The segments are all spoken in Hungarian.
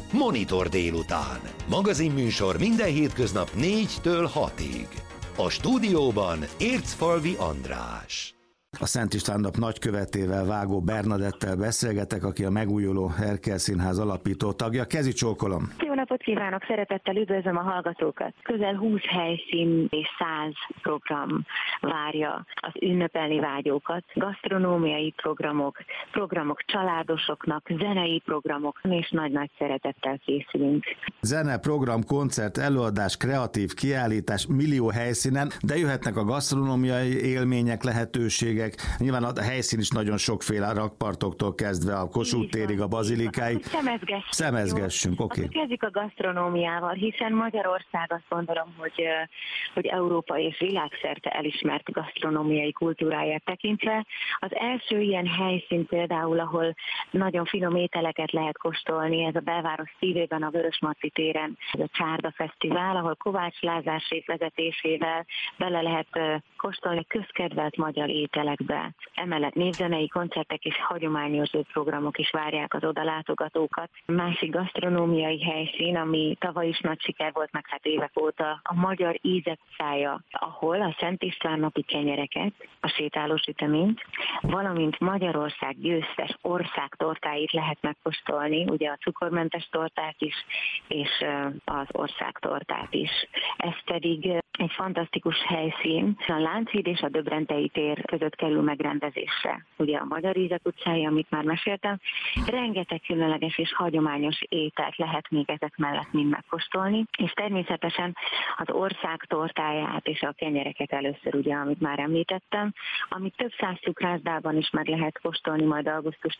Monitor délután. Magazinműsor minden hétköznap 4-től 6-ig. A stúdióban Ércfalvi András. A Szent István nap nagykövetével, Vágó Bernadettel beszélgetek, aki a megújuló Erkel Színház alapító tagja. Kezi csókolom! Jó napot kívánok! Szeretettel üdvözlöm a hallgatókat! Közel 20 helyszín és 100 program várja az ünnepelni vágyókat. Gasztronómiai programok családosoknak, zenei programok, és nagy-nagy szeretettel készülünk. Zene, program, koncert, előadás, kreatív kiállítás, millió helyszínen, de jöhetnek a gasztronómiai élmények, lehetőségek. Nyilván a helyszín is nagyon sokféle, a rakpartoktól kezdve a Kossuth térig, a bazilikáig. Szemezgessünk, oké. Kezdjük a gasztronómiával, hiszen Magyarország azt gondolom, hogy Európa és világszerte elismert gasztronómiai kultúráját tekintve. Az első ilyen helyszín például, ahol nagyon finom ételeket lehet kóstolni, ez a belváros szívében, a Vörösmarty téren, ez a Csárda Fesztivál, ahol Kovács Lázár séf vezetésével bele lehet kóstolni közkedvelt magyar ételekbe. Emellett névzenei koncertek és hagyományőrző programok is várják az oda látogatókat. Másik gasztronómiai helyszín, ami tavaly is nagy siker volt, meg hát évek óta, a Magyar Ízek utcája, ahol a Szent István napi kenyereket, a sétálós süteményt, valamint Magyarország győztes országtortáit lehet megkóstolni, ugye a cukormentes torták is, és az országtortát is. Ez pedig egy fantasztikus helyszín, a Lánchíd és a Döbrentei tér között kerül megrendezésre. Ugye a Magyar Ízek utcája, amit már meséltem, rengeteg különleges és hagyományos ételt lehet még ezek mellett mind megkóstolni, és természetesen az ország tortáját és a kenyereket először, ugye, amit már említettem, amit több száz cukrászdában is meg lehet kóstolni majd augusztus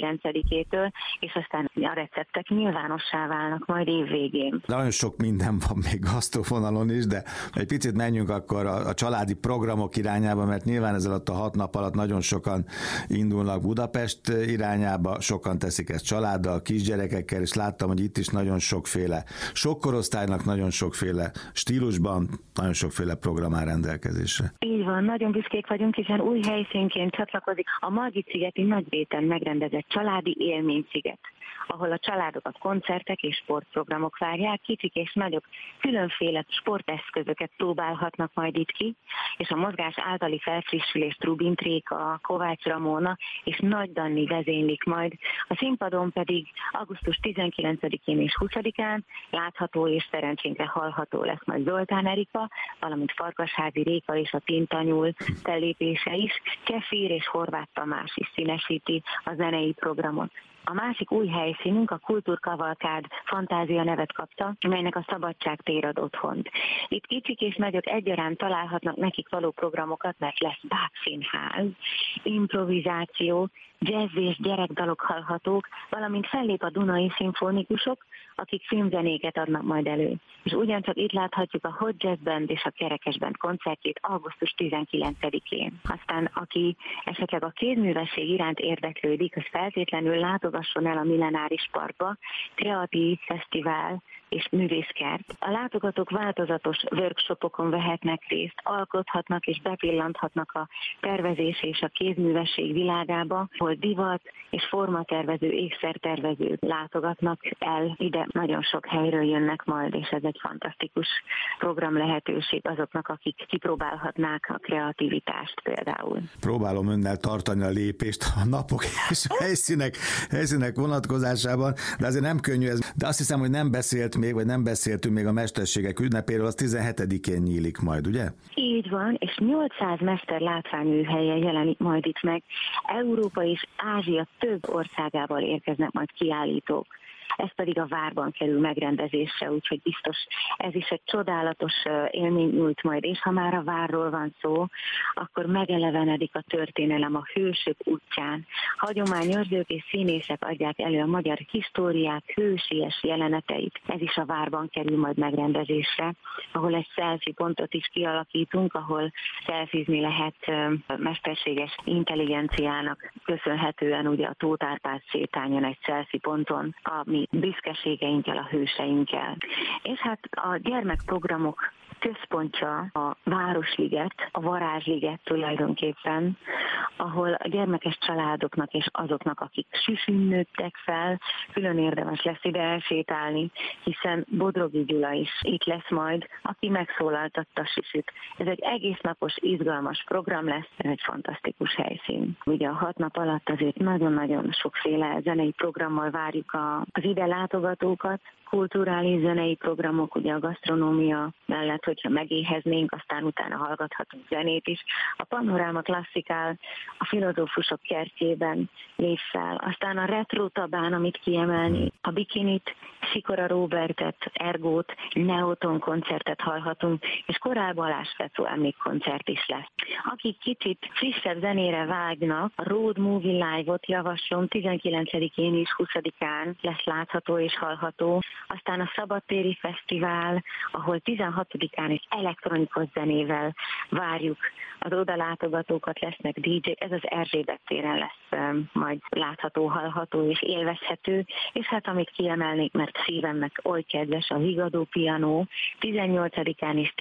19-től, és aztán a receptek nyilvánossá válnak majd évvégén. Nagyon sok minden van még gasztrovonalon is, de egy picit menjünk akkor a családi programok irányába, mert nyilván ez alatt a 6 nap alatt nagyon sokan indulnak Budapest irányába, sokan teszik ezt családdal, kisgyerekekkel, és láttam, hogy itt is nagyon sokféle, sok korosztálynak nagyon sokféle stílusban, nagyon sokféle program áll rendelkezésre. Így van, nagyon büszkék vagyunk, hiszen új helyszínként csatlakozik a Margit-szigeti Nagyvéten megrendezett családi élménysziget, ahol a családokat koncertek és sportprogramok várják, kicsik és nagyok különféle sporteszközöket próbálhatnak majd itt ki, és a mozgás általi felfrissülés Trubin Tréka, Kovács Ramona és Nagy Danni vezénylik majd. A színpadon pedig augusztus 19-én és 20-án látható és szerencsénkre hallható lesz majd Zoltán Erika, valamint Farkasházi Réka és a Tintanyúl fellépése is, Kefir és Horváth Tamás is színesíti a zenei programot. A másik új helyszínünk, a Kultúrkavalkád Fantázia nevet kapta, melynek a Szabadság tér ad otthont. Itt kicsik és nagyok egyaránt találhatnak nekik való programokat, mert lesz bábszínház, improvizáció, jazz és gyerekdalok hallhatók, valamint fellép a Dunai szimfonikusok, akik filmzenéket adnak majd elő. És ugyancsak itt láthatjuk a Hot Jazz Band és a Kerekes Band koncertjét augusztus 19-én. Aztán aki esetleg a kézművesség iránt érdeklődik, az feltétlenül látogasson el a Millenáris Parkba, Kreatív Fesztivál és művészkert. A látogatók változatos workshopokon vehetnek részt, alkothatnak és bepillanthatnak a tervezés és a kézművesség világába, ahol divat és formatervező, ékszertervezők látogatnak el ide. Nagyon sok helyről jönnek majd, és ez egy fantasztikus program lehetőség azoknak, akik kipróbálhatnák a kreativitást például. Próbálom önnel tartani a lépést a napok és a helyszínek vonatkozásában, de azért nem könnyű ez. De azt hiszem, hogy nem beszéltünk még a mesterségek ünnepéről, az 17-én nyílik majd, ugye? Így van, és 800 mester látványműhelyen jelenik majd itt meg. Európa és Ázsia több országából érkeznek majd kiállítók. Ez pedig a Várban kerül megrendezésre, úgyhogy biztos ez is egy csodálatos élmény nyújt majd, és ha már a Várról van szó, akkor megelevenedik a történelem a hősök útján. Hagyományőrzők és színészek adják elő a magyar históriák hősies jeleneteit. Ez is a Várban kerül majd megrendezésre, ahol egy selfie pontot is kialakítunk, ahol selfizni lehet mesterséges intelligenciának köszönhetően, ugye a Tóth Árpád sétányon egy selfie ponton, ami büszkeségeinkkel, a hőseinkkel. És hát a gyermekprogramok központja a Városliget, a Varázsliget tulajdonképpen, ahol a gyermekes családoknak és azoknak, akik süsün nőttek fel, külön érdemes lesz ide elsétálni, hiszen Bodrogi Gyula is itt lesz majd, aki megszólaltatta süsüt. Ez egy egész napos, izgalmas program lesz, ez egy fantasztikus helyszín. Ugye a 6 nap alatt azért nagyon-nagyon sokféle zenei programmal várjuk az ide látogatókat, kulturális zenei programok, ugye a gasztronómia mellett, hogyha megéheznénk, aztán utána hallgathatunk zenét is. A Panoráma klasszikál a filozófusok kertjében lép fel. Aztán a retro tabán, amit kiemelni, a Bikinit, Sikora Róbertet, Ergót, Neoton koncertet hallhatunk, és Koráll Balázs Fecó emlékkoncert is lesz. Akik kicsit frissebb zenére vágynak, a Road Movie Live-ot javaslom, 19-én és 20-án lesz látható és hallható. Aztán a Szabadtéri Fesztivál, ahol 16-án egy elektronikus zenével várjuk az odalátogatókat, lesznek DJ, ez az Erzsébet téren lesz majd látható, hallható és élvezhető, és hát amit kiemelnék, mert szívemnek oly kedves, a Vigadó Piano 18-án és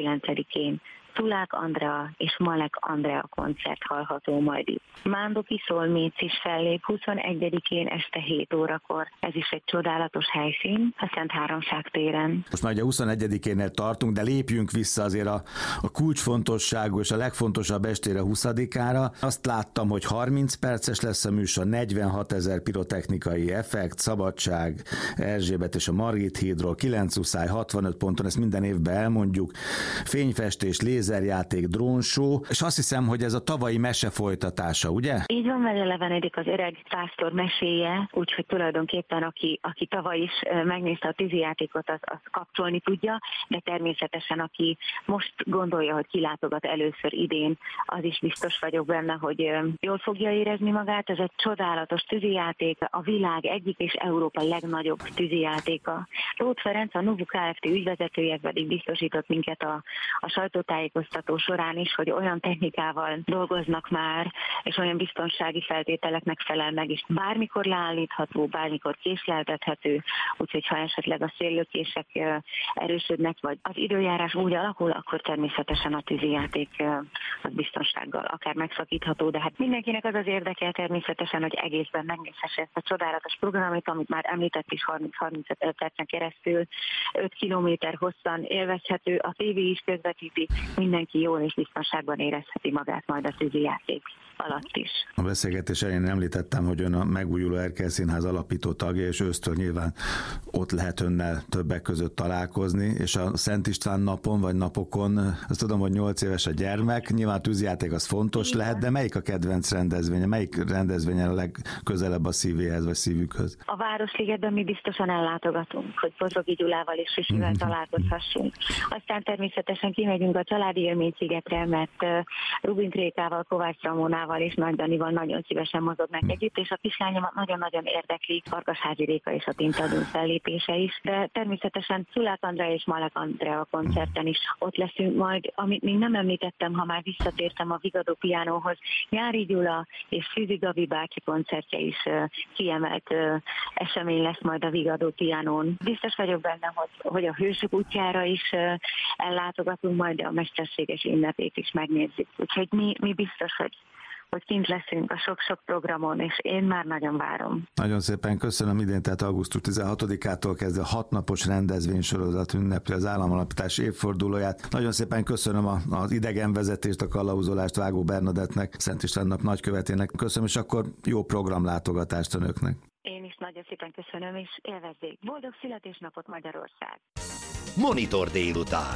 19-én Tulák Andrea és Malek Andrea koncert hallható majd itt. Mándoki Szolméc is fellép 21-én este 7 órakor. Ez is egy csodálatos helyszín a Szent Háromság téren. Most már ugye 21-énél tartunk, de lépjünk vissza azért a kulcsfontosságú és a legfontosabb estére 20-ára. Azt láttam, hogy 30 perces lesz a műsor, 46 000 pirotechnikai effekt, Szabadság, Erzsébet és a Margit hídról, 9 uszály, 65 ponton, ezt minden évben elmondjuk, fényfestés, lézerjáték, drónshow, és azt hiszem, hogy ez a tavalyi mese folytatása, ugye? Így van, megelevenedik az öreg pásztor meséje, úgyhogy tulajdonképpen aki tavaly is megnézte a tűzijátékot, az kapcsolni tudja, de természetesen aki most gondolja, hogy kilátogat először idén, az is biztos vagyok benne, hogy jól fogja érezni magát. Ez egy csodálatos tűzijáték, a világ egyik és Európa legnagyobb tűzijátéka. Tóth Ferenc, a Nuvu Kft. Ügyvezetője pedig biztosított minket a sajtótájékoztató során is, hogy olyan technikával dolgoznak már, és olyan biztonsági feltételeknek felel meg, és bármikor leállítható, bármikor késleltethető, úgyhogy ha esetleg a széllökések erősödnek, vagy az időjárás úgy alakul, akkor természetesen a tűzijáték az biztonsággal akár megszakítható, de hát mindenkinek az érdeke természetesen, hogy egészben megnézhesse ezt a csodálatos programot, amit már említett is 30-35 percen keresztül, 5 kilométer hosszan élvezhető, a tévé is közvetíti, mindenki jól és biztonságban érezheti magát majd a tűzijáték alatt is. A beszélgetés elején említettem, hogy ön a megújuló Erkel Színház alapító tagja, és ősztől nyilván ott lehet önnel többek között találkozni, és a Szent István napon vagy napokon, azt tudom, hogy 8 éves a gyermek, nyilván a tűzijáték az fontos igen. Lehet, de melyik a kedvenc rendezvénye? Melyik rendezvénye a legközelebb a szívéhez vagy szívükhöz? A Városligetben mi biztosan ellátogatunk, hogy Bodrogi Gyulával és Süsivel találkozhassunk. Aztán természetesen kimegyünk a családi élményszigetre, mert Rubin Trékával, Kovács Ramonával és Nagy Danival nagyon szívesen mozognak együtt, és a kislányomat nagyon-nagyon érdekli Farkasházi Réka és a Tintadón fellépése is, de természetesen Tulák Andrea és Malek Andrea koncerten is ott leszünk majd, amit még nem említettem, ha már visszatértem a Vigadó Pianóhoz, Nyári Gyula és Szűzi Gabi bácsi koncertje is kiemelt esemény lesz majd a Vigadó Pianón. Biztos vagyok benne, hogy a Hősök útjára is ellátogatunk, majd a mesterséges ünnepét is megnézzük. Úgyhogy mi biztos, hogy kint leszünk a sok-sok programon, és én már nagyon várom. Nagyon szépen köszönöm, idén, tehát augusztus 16-ától kezdve 6 napos rendezvénysorozat ünnepli az államalapítás évfordulóját. Nagyon szépen köszönöm az idegenvezetést, a kalauzolást Vágó Bernadettnek, Szent István nap nagykövetének. Köszönöm, és akkor jó programlátogatást önöknek. Én is nagyon szépen köszönöm, és élvezzék. Boldog születésnapot Magyarország! Monitor délután.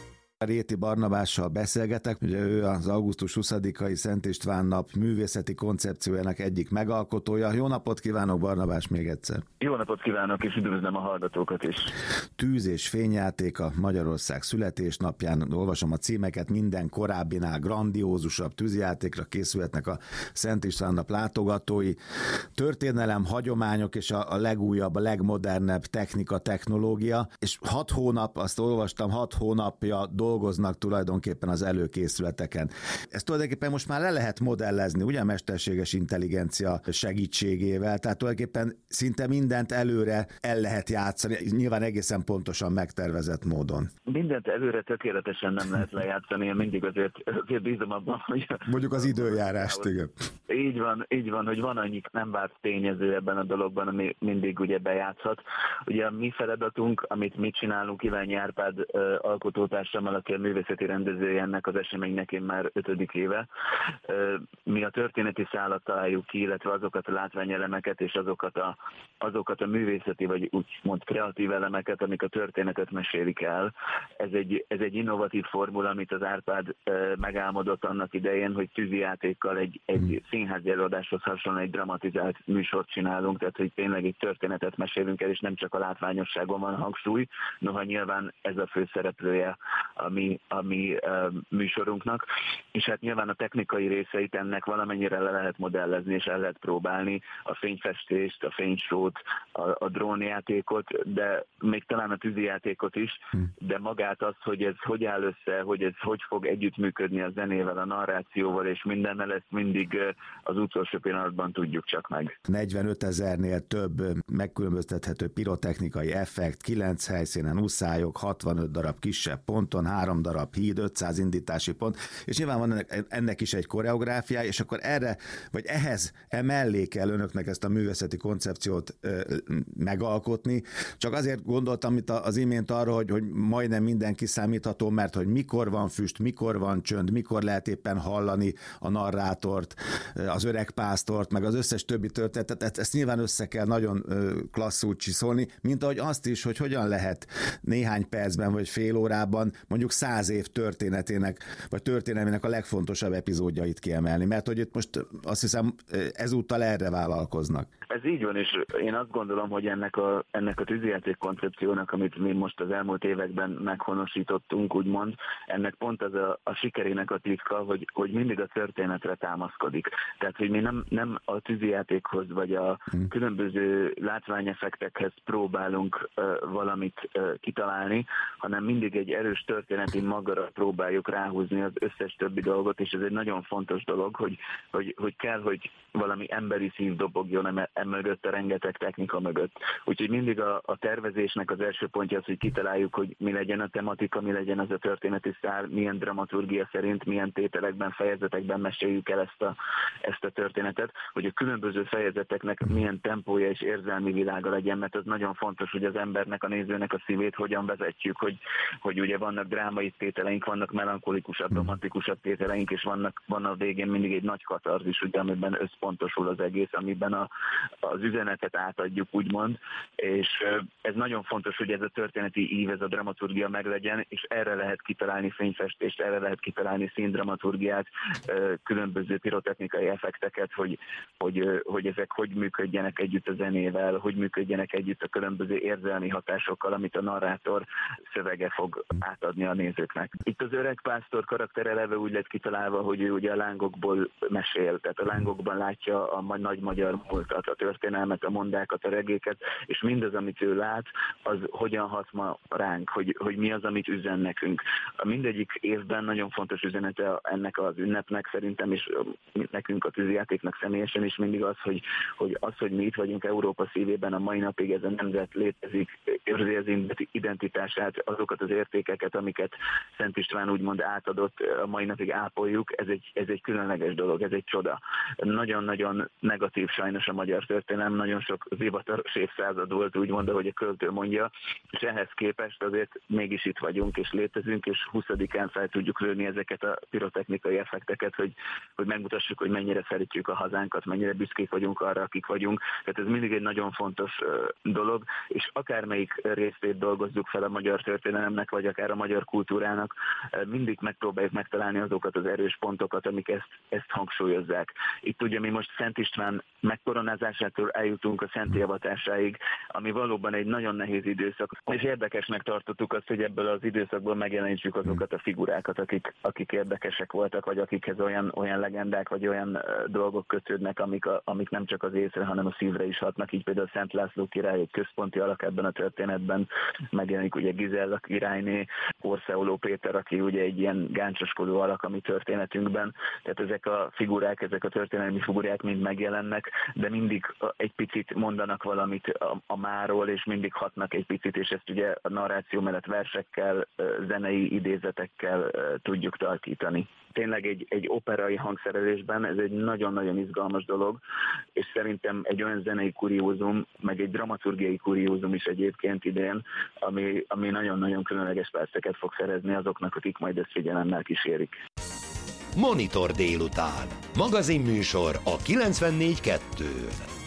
Réti Barnabással beszélgetek, ugye ő az augusztus 20-ai Szent István nap művészeti koncepciójának egyik megalkotója. Jó napot kívánok, Barnabás, még egyszer! Jó napot kívánok, és üdvözlöm a hallgatókat is! Tűz és fényjáték a Magyarország születésnapján, olvasom a címeket, minden korábbinál grandiózusabb tűzjátékra készülhetnek a Szent István nap látogatói. Történelem, hagyományok és a legújabb, a legmodernebb technika, technológia, és 6 hónap, azt olvastam, 6 hónapja dolgoznak tulajdonképpen az előkészületeken. Ezt tulajdonképpen most már le lehet modellezni, ugye a mesterséges intelligencia segítségével, tehát tulajdonképpen szinte mindent előre el lehet játszani, nyilván egészen pontosan megtervezett módon. Mindent előre tökéletesen nem lehet lejátszani, én mindig azért bízom abban, hogy... Mondjuk az időjárást, igen. Így van, hogy van annyi nem várt tényező ebben a dologban, ami mindig ugye bejátszhat. Ugye a mi feladatunk, amit mi csinálunk, Iványi Árpád alkotótársammal, aki a művészeti rendezője ennek az eseménynek, én már 5. éve. Mi a történeti szálat találjuk ki, illetve azokat a látványelemeket és azokat a művészeti, vagy úgymond kreatív elemeket, amik a történetet mesélik el. Ez egy innovatív formula, amit az Árpád megálmodott annak idején, hogy tűzijátékkal egy színházi előadáshoz hasonlóan egy dramatizált műsort csinálunk, tehát hogy tényleg egy történetet mesélünk el, és nem csak a látványosságon van hangsúly, noha nyilván ez a főszereplője a mi műsorunknak, és hát nyilván a technikai részeit ennek valamennyire le lehet modellezni, és el lehet próbálni a fényfestést, a fénysót, a drónjátékot, de még talán a tűzijátékot is, de magát az, hogy ez hogy áll össze, hogy ez hogy fog együttműködni a zenével, a narrációval és mindennel, ezt mindig az utolsó pillanatban tudjuk csak meg. 45 000-nél több megkülönböztethető pirotechnikai effekt, 9 helyszínen uszályok, 65 darab kisebb ponton, 3 darab híd, 500 indítási pont, és nyilván van ennek is egy koreográfiája, és akkor erre, vagy ehhez emellé kell önöknek ezt a művészeti koncepciót megalkotni. Csak azért gondoltam itt az imént arra, hogy majdnem minden kiszámítható, mert hogy mikor van füst, mikor van csönd, mikor lehet éppen hallani a narrátort, az öreg pásztort, meg az összes többi történetet, ezt nyilván össze kell nagyon klasszul csiszolni, mint ahogy azt is, hogy hogyan lehet néhány percben vagy fél órában mondjuk 100 év történetének, vagy történelmének a legfontosabb epizódjait kiemelni, mert hogy itt most azt hiszem ezúttal erre vállalkoznak. Ez így van, és én azt gondolom, hogy ennek a tűzijáték koncepciónak, amit mi most az elmúlt években meghonosítottunk, úgymond, ennek pont az a sikerének a titka, hogy mindig a történetre támaszkodik. Tehát, hogy mi nem a tűzijátékhoz, vagy a különböző látványeffektekhez próbálunk valamit kitalálni, hanem mindig egy erős történeti magara próbáljuk ráhúzni az összes többi dolgot, és ez egy nagyon fontos dolog, hogy kell, hogy valami emberi szív dobogjon mögött, a rengeteg technika mögött. Úgyhogy mindig a tervezésnek az első pontja az, hogy kitaláljuk, hogy mi legyen a tematika, mi legyen az a történeti szál, milyen dramaturgia szerint, milyen tételekben, fejezetekben meséljük el ezt a történetet, hogy a különböző fejezeteknek milyen tempója és érzelmi világa legyen, mert az nagyon fontos, hogy az embernek, a nézőnek a szívét hogyan vezetjük, hogy ugye vannak drámai tételeink, vannak melankolikusabb, romantikusabb tételeink, és van a végén mindig egy nagy katarzis, ugye, amiben összpontosul az egész, amiben az üzenetet átadjuk, úgymond, és ez nagyon fontos, hogy ez a történeti ív, ez a dramaturgia meglegyen, és erre lehet kitalálni fényfestést, erre lehet kitalálni színdramaturgiát, különböző pirotechnikai effekteket, hogy ezek hogy működjenek együtt a zenével, hogy működjenek együtt a különböző érzelmi hatásokkal, amit a narrátor szövege fog átadni a nézőknek. Itt az öreg pásztor karakter eleve úgy lett kitalálva, hogy ő ugye a lángokból mesél, tehát a lángokban látja a nagy magyar múltat, a történelmet, a mondákat, a regéket, és mindaz, amit ő lát, az hogyan hat ma ránk, hogy mi az, amit üzen nekünk. Mindegyik évben nagyon fontos üzenete ennek az ünnepnek szerintem, és nekünk a tűzijátéknak személyesen is mindig az, hogy mi itt vagyunk Európa szívében, a mai napig ez a nemzet létezik, őrzi az identitását, azokat az értékeket, amiket Szent István úgymond átadott, a mai napig ápoljuk, ez egy különleges dolog, ez egy csoda. Nagyon-nagyon negatív sajnos a magyar történelem, nagyon sok zivataros évszázad volt, úgymond, ahogy a költő mondja, és ehhez képest azért mégis itt vagyunk, és létezünk, és 20-án fel tudjuk lőni ezeket a pirotechnikai effekteket, hogy megmutassuk, hogy mennyire szeretjük a hazánkat, mennyire büszkék vagyunk arra, akik vagyunk. Tehát ez mindig egy nagyon fontos dolog, és akármelyik részét dolgozzuk fel a magyar történelemnek, vagy akár a magyar kultúrának, mindig megpróbáljuk megtalálni azokat az erős pontokat, amik ezt hangsúlyozzák. Itt ugye mi most Szent István megkoronázása bemutatásától eljutunk a szentélyevatásáig, ami valóban egy nagyon nehéz időszak. És érdekesnek tartottuk azt, hogy ebből az időszakból megjelenítsük azokat a figurákat, akik érdekesek voltak, vagy akikhez olyan legendák, vagy olyan dolgok kötődnek, amik nem csak az észre, hanem a szívre is hatnak. Így például Szent László király egy központi alak ebben a történetben, megjelenik ugye Gizella királyné, Porszeoló Péter, aki ugye egy ilyen gáncoskodó alak a mi történetünkben. Tehát ezek a figurák, ezek a történelmi figurák mind megjelennek, de mindig egy picit mondanak valamit a máról, és mindig hatnak egy picit, és ezt ugye a narráció mellett versekkel, zenei idézetekkel tudjuk tarkítani. Tényleg egy operai hangszerelésben ez egy nagyon-nagyon izgalmas dolog, és szerintem egy olyan zenei kuriózum, meg egy dramaturgiai kuriózum is egyébként idén, ami nagyon-nagyon különleges perceket fog szerezni azoknak, akik majd ezt figyelemmel kísérik. Monitor délután. Magazinműsor a 94.2-n.